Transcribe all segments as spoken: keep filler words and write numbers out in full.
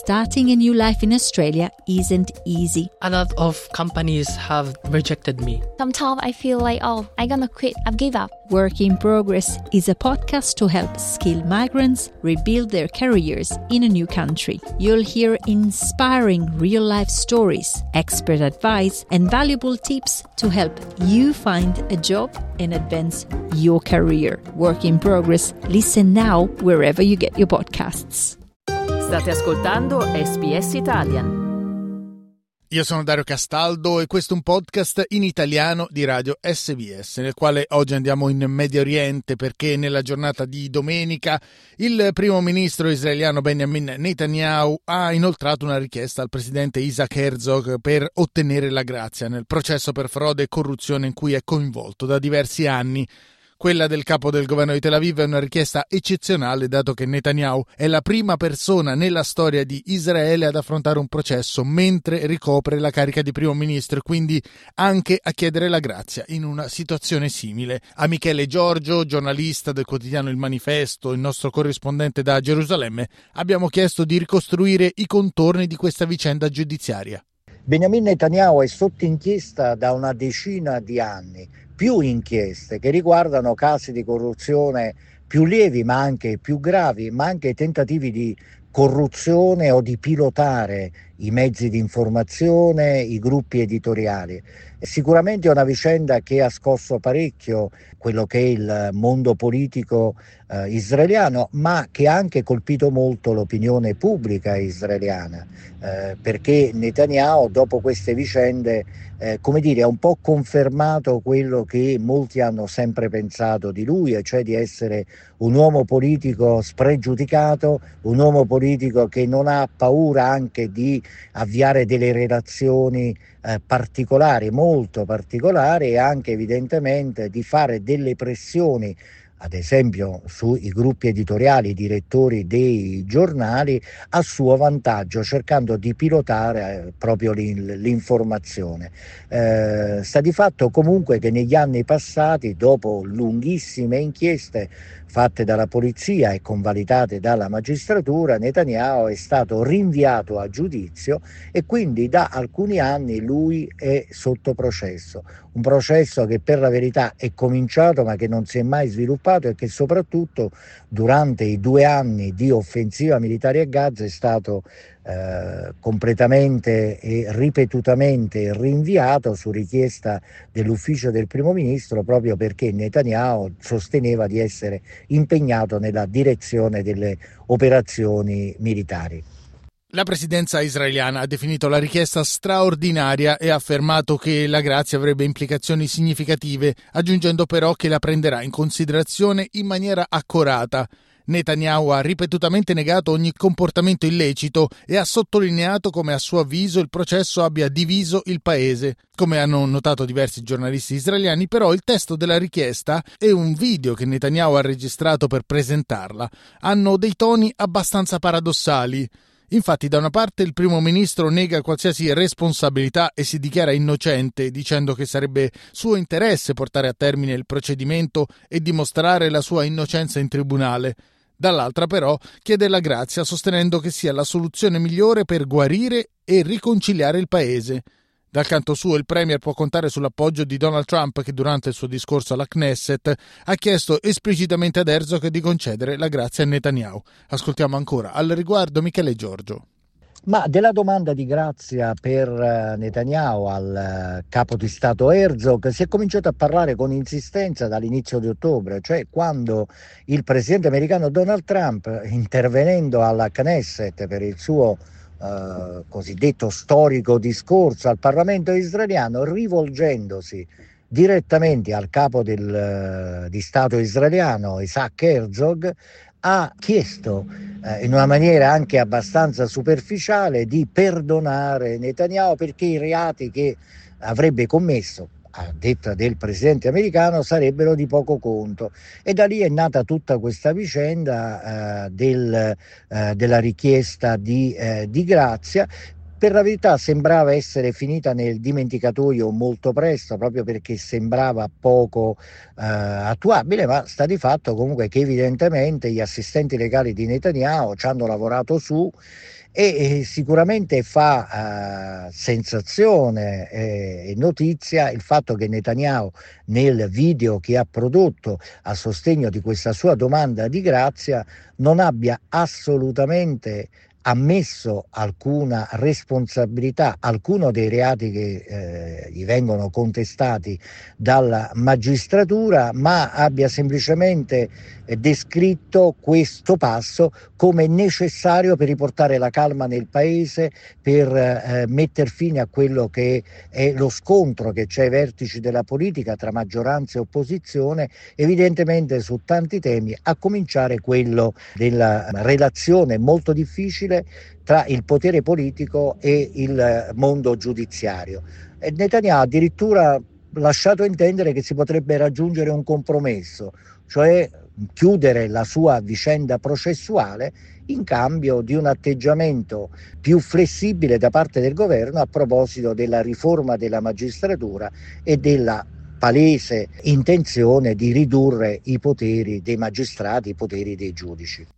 Starting a new life in Australia isn't easy. A lot of companies have rejected me. Sometimes I feel like, oh, I'm gonna quit, I've give up. Work in Progress is a podcast to help skilled migrants rebuild their careers in a new country. You'll hear inspiring real-life stories, expert advice, and valuable tips to help you find a job and advance your career. Work in Progress. Listen now wherever you get your podcasts. State ascoltando S B S Italian. Io sono Dario Castaldo e questo è un podcast in italiano di Radio S B S, nel quale oggi andiamo in Medio Oriente perché nella giornata di domenica il primo ministro israeliano Benjamin Netanyahu ha inoltrato una richiesta al presidente Isaac Herzog per ottenere la grazia nel processo per frode e corruzione in cui è coinvolto da diversi anni. Quella del capo del governo di Tel Aviv è una richiesta eccezionale, dato che Netanyahu è la prima persona nella storia di Israele ad affrontare un processo mentre ricopre la carica di primo ministro e quindi anche a chiedere la grazia in una situazione simile. A Michele Giorgio, giornalista del quotidiano Il Manifesto, il nostro corrispondente da Gerusalemme, abbiamo chiesto di ricostruire i contorni di questa vicenda giudiziaria. Benjamin Netanyahu è sotto inchiesta da una decina di anni, più inchieste che riguardano casi di corruzione più lievi ma anche più gravi, ma anche tentativi di corruzione o di pilotare i mezzi di informazione, i gruppi editoriali. Sicuramente è una vicenda che ha scosso parecchio quello che è il mondo politico eh, israeliano, ma che ha anche colpito molto l'opinione pubblica israeliana, eh, perché Netanyahu dopo queste vicende eh, come dire, ha un po' confermato quello che molti hanno sempre pensato di lui, e cioè di essere un uomo politico spregiudicato, un uomo politico che non ha paura anche di avviare delle relazioni eh, particolari, molto particolari, e anche evidentemente di fare delle pressioni, ad esempio sui gruppi editoriali, i direttori dei giornali, a suo vantaggio, cercando di pilotare eh, proprio l'informazione. Eh, sta di fatto comunque che negli anni passati, dopo lunghissime inchieste fatte dalla polizia e convalidate dalla magistratura, Netanyahu è stato rinviato a giudizio e quindi da alcuni anni lui è sotto processo. Un processo che per la verità è cominciato ma che non si è mai sviluppato e che soprattutto durante i due anni di offensiva militare a Gaza è stato eh, completamente e ripetutamente rinviato su richiesta dell'ufficio del primo ministro, proprio perché Netanyahu sosteneva di essere impegnato nella direzione delle operazioni militari. La presidenza israeliana ha definito la richiesta straordinaria e ha affermato che la grazia avrebbe implicazioni significative, aggiungendo però che la prenderà in considerazione in maniera accurata. Netanyahu ha ripetutamente negato ogni comportamento illecito e ha sottolineato come a suo avviso il processo abbia diviso il paese. Come hanno notato diversi giornalisti israeliani, però il testo della richiesta e un video che Netanyahu ha registrato per presentarla hanno dei toni abbastanza paradossali. Infatti, da una parte il primo ministro nega qualsiasi responsabilità e si dichiara innocente, dicendo che sarebbe suo interesse portare a termine il procedimento e dimostrare la sua innocenza in tribunale. Dall'altra però chiede la grazia, sostenendo che sia la soluzione migliore per guarire e riconciliare il paese. Dal canto suo il premier può contare sull'appoggio di Donald Trump, che durante il suo discorso alla Knesset ha chiesto esplicitamente ad Herzog di concedere la grazia a Netanyahu. Ascoltiamo ancora al riguardo Michele Giorgio. Ma della domanda di grazia per Netanyahu al capo di Stato Herzog si è cominciato a parlare con insistenza dall'inizio di ottobre, cioè quando il presidente americano Donald Trump, intervenendo alla Knesset per il suo Uh, cosiddetto storico discorso al Parlamento israeliano, rivolgendosi direttamente al capo del, uh, di Stato israeliano Isaac Herzog, ha chiesto uh, in una maniera anche abbastanza superficiale di perdonare Netanyahu perché i reati che avrebbe commesso, a detta del presidente americano, sarebbero di poco conto. E da lì è nata tutta questa vicenda eh, del, eh, della richiesta di, eh, di grazia, Per la verità sembrava essere finita nel dimenticatoio molto presto, proprio perché sembrava poco eh, attuabile, ma sta di fatto comunque che evidentemente gli assistenti legali di Netanyahu ci hanno lavorato su e, e sicuramente fa eh, sensazione e notizia il fatto che Netanyahu nel video che ha prodotto a sostegno di questa sua domanda di grazia non abbia assolutamente ammesso alcuna responsabilità, alcuno dei reati che eh, gli vengono contestati dalla magistratura, ma abbia semplicemente eh, descritto questo passo come necessario per riportare la calma nel paese, per eh, metter fine a quello che è lo scontro che c'è ai vertici della politica tra maggioranza e opposizione, evidentemente su tanti temi, a cominciare quello della relazione molto difficile tra il potere politico e il mondo giudiziario. E Netanyahu ha addirittura lasciato intendere che si potrebbe raggiungere un compromesso, cioè chiudere la sua vicenda processuale in cambio di un atteggiamento più flessibile da parte del governo a proposito della riforma della magistratura e della palese intenzione di ridurre i poteri dei magistrati, i poteri dei giudici.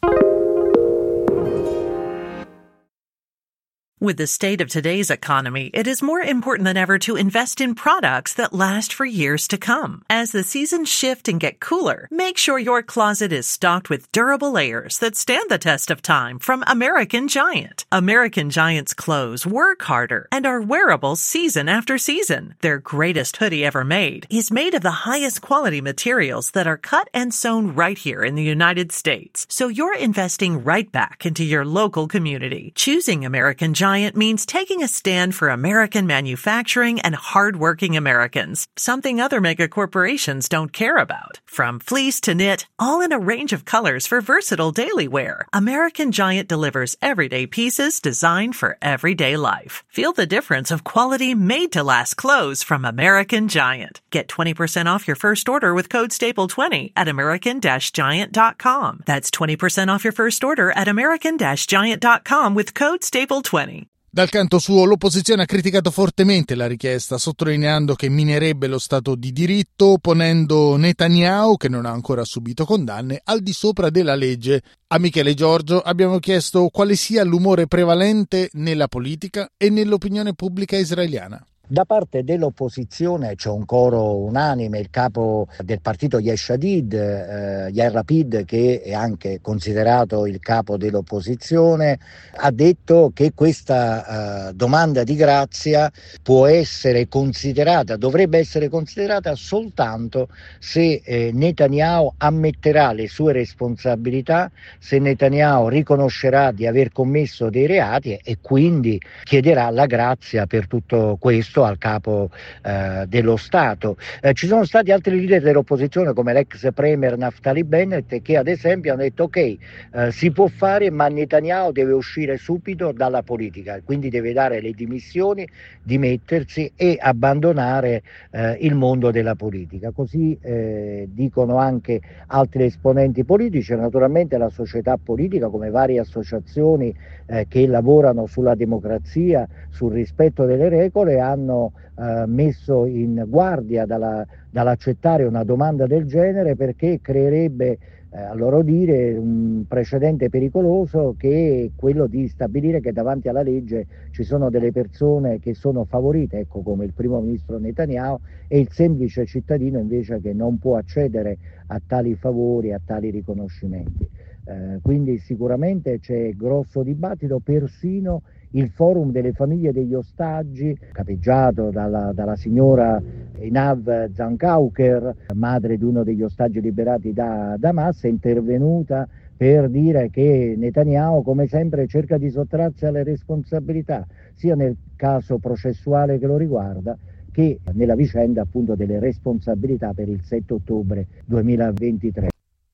With the state of today's economy, it is more important than ever to invest in products that last for years to come. As the seasons shift and get cooler, make sure your closet is stocked with durable layers that stand the test of time from American Giant. American Giant's clothes work harder and are wearable season after season. Their greatest hoodie ever made is made of the highest quality materials that are cut and sewn right here in the United States. So you're investing right back into your local community. Choosing American Giant means taking a stand for American manufacturing and hardworking Americans, something other mega corporations don't care about. From fleece to knit, all in a range of colors for versatile daily wear, American Giant delivers everyday pieces designed for everyday life. Feel the difference of quality made-to-last clothes from American Giant. Get twenty percent off your first order with code staple twenty at american dash giant dot com. That's twenty percent off your first order at american dash giant dot com with code staple twenty. Dal canto suo, l'opposizione ha criticato fortemente la richiesta, sottolineando che minerebbe lo Stato di diritto, ponendo Netanyahu, che non ha ancora subito condanne, al di sopra della legge. A Michele Giorgio abbiamo chiesto quale sia l'umore prevalente nella politica e nell'opinione pubblica israeliana. Da parte dell'opposizione c'è un coro unanime, il capo del partito Yesh Atid, eh, Yair Lapid, che è anche considerato il capo dell'opposizione, ha detto che questa eh, domanda di grazia può essere considerata, dovrebbe essere considerata soltanto se eh, Netanyahu ammetterà le sue responsabilità, se Netanyahu riconoscerà di aver commesso dei reati e quindi chiederà la grazia per tutto questo al capo eh, dello Stato. Eh, ci sono stati altri leader dell'opposizione come l'ex premier Naftali Bennett che ad esempio hanno detto ok, eh, si può fare ma Netanyahu deve uscire subito dalla politica, quindi deve dare le dimissioni, dimettersi e abbandonare eh, il mondo della politica. Così eh, dicono anche altri esponenti politici, naturalmente la società politica come varie associazioni eh, che lavorano sulla democrazia, sul rispetto delle regole, hanno eh, messo in guardia dalla, dall'accettare una domanda del genere perché creerebbe eh, a loro dire un precedente pericoloso, che è quello di stabilire che davanti alla legge ci sono delle persone che sono favorite, ecco come il primo ministro Netanyahu, e il semplice cittadino invece che non può accedere a tali favori, a tali riconoscimenti. Eh, quindi sicuramente c'è grosso dibattito, persino il forum delle famiglie degli ostaggi, capeggiato dalla, dalla signora Einav Zankauker, madre di uno degli ostaggi liberati da Hamas, è intervenuta per dire che Netanyahu, come sempre, cerca di sottrarsi alle responsabilità, sia nel caso processuale che lo riguarda, che nella vicenda appunto delle responsabilità per il sette ottobre duemilaventitré.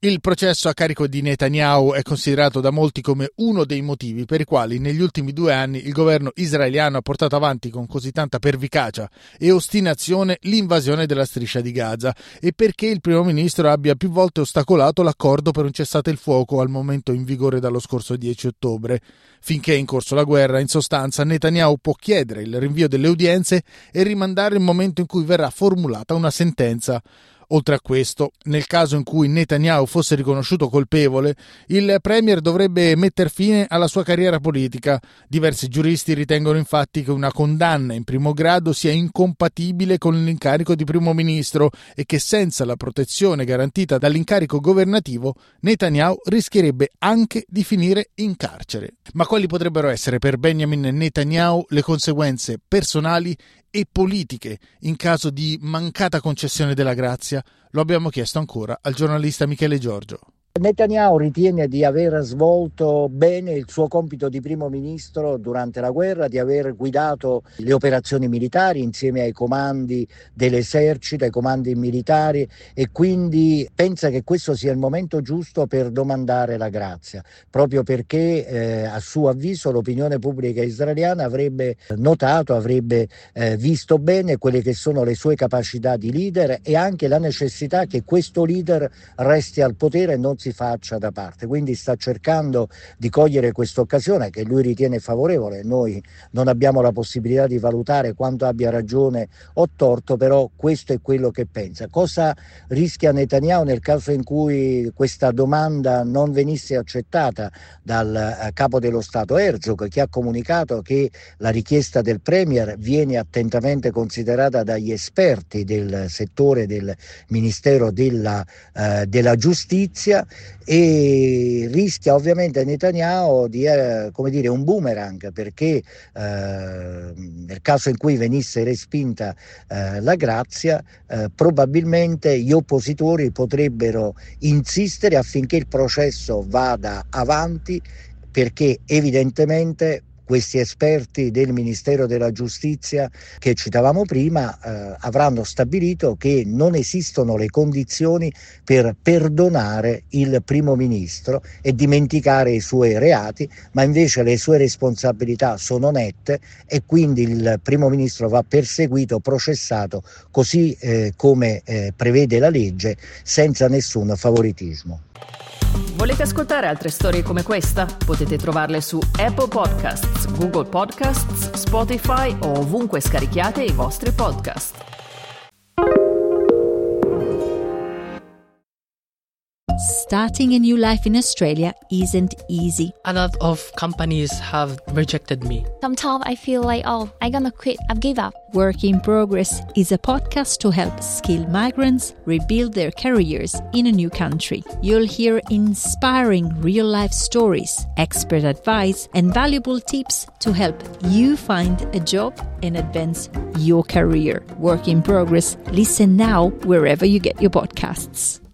Il processo a carico di Netanyahu è considerato da molti come uno dei motivi per i quali negli ultimi due anni il governo israeliano ha portato avanti con così tanta pervicacia e ostinazione l'invasione della striscia di Gaza e perché il primo ministro abbia più volte ostacolato l'accordo per un cessate il fuoco al momento in vigore dallo scorso dieci ottobre. Finché è in corso la guerra, in sostanza, Netanyahu può chiedere il rinvio delle udienze e rimandare il momento in cui verrà formulata una sentenza. Oltre a questo, nel caso in cui Netanyahu fosse riconosciuto colpevole, il premier dovrebbe metter fine alla sua carriera politica. Diversi giuristi ritengono infatti che una condanna in primo grado sia incompatibile con l'incarico di primo ministro e che senza la protezione garantita dall'incarico governativo, Netanyahu rischierebbe anche di finire in carcere. Ma quali potrebbero essere per Benjamin Netanyahu le conseguenze personali e politiche in caso di mancata concessione della grazia? Lo abbiamo chiesto ancora al giornalista Michele Giorgio. Netanyahu ritiene di aver svolto bene il suo compito di primo ministro durante la guerra, di aver guidato le operazioni militari insieme ai comandi dell'esercito, ai comandi militari, e quindi pensa che questo sia il momento giusto per domandare la grazia, proprio perché eh, a suo avviso l'opinione pubblica israeliana avrebbe notato, avrebbe eh, visto bene quelle che sono le sue capacità di leader e anche la necessità che questo leader resti al potere e non si faccia da parte. Quindi sta cercando di cogliere questa occasione che lui ritiene favorevole. Noi non abbiamo la possibilità di valutare quanto abbia ragione o torto, però questo è quello che pensa. Cosa rischia Netanyahu nel caso in cui questa domanda non venisse accettata dal capo dello Stato Herzog, che ha comunicato che la richiesta del premier viene attentamente considerata dagli esperti del settore del Ministero della, eh, della Giustizia, e rischia ovviamente Netanyahu di eh, come dire un boomerang, perché eh, nel caso in cui venisse respinta eh, la grazia eh, probabilmente gli oppositori potrebbero insistere affinché il processo vada avanti, perché evidentemente questi esperti del Ministero della Giustizia che citavamo prima eh, avranno stabilito che non esistono le condizioni per perdonare il primo ministro e dimenticare i suoi reati, ma invece le sue responsabilità sono nette e quindi il primo ministro va perseguito, processato così eh, come eh, prevede la legge, senza nessun favoritismo. Volete ascoltare altre storie come questa? Potete trovarle su Apple Podcasts, Google Podcasts, Spotify o ovunque scarichiate i vostri podcast. Starting a new life in Australia isn't easy. A lot of companies have rejected me. Sometimes I feel like, oh, I'm gonna quit. I've give up. Work in Progress is a podcast to help skilled migrants rebuild their careers in a new country. You'll hear inspiring real-life stories, expert advice, and valuable tips to help you find a job and advance your career. Work in Progress. Listen now wherever you get your podcasts.